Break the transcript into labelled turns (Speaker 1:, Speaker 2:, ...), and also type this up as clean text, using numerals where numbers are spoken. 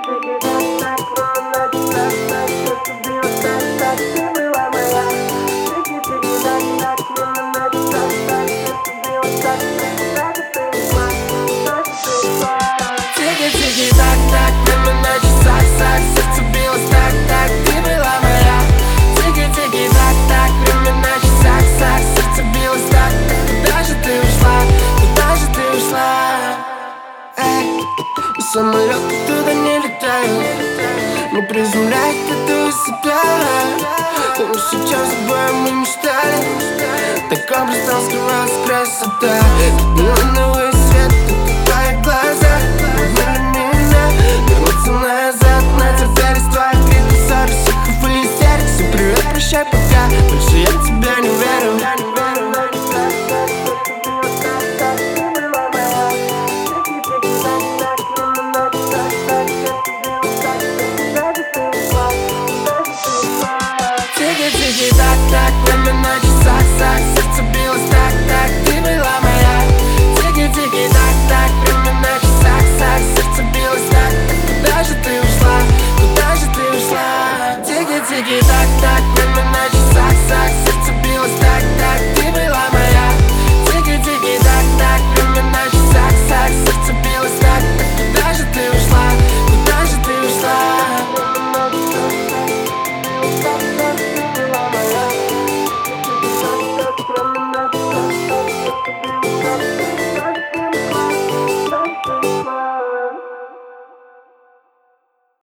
Speaker 1: Тики-тики-так-так, время на часах, сердце билось так-так, ты была моя. Тики-тики-так-так, время на часах, сердце билось так-так. Куда же ты ушла, куда же ты ушла? Эй, самолеты туда не летают, не приземляют это у себя. Но сейчас с тобой мы мечтали, в таком пространстве скрывалась красота.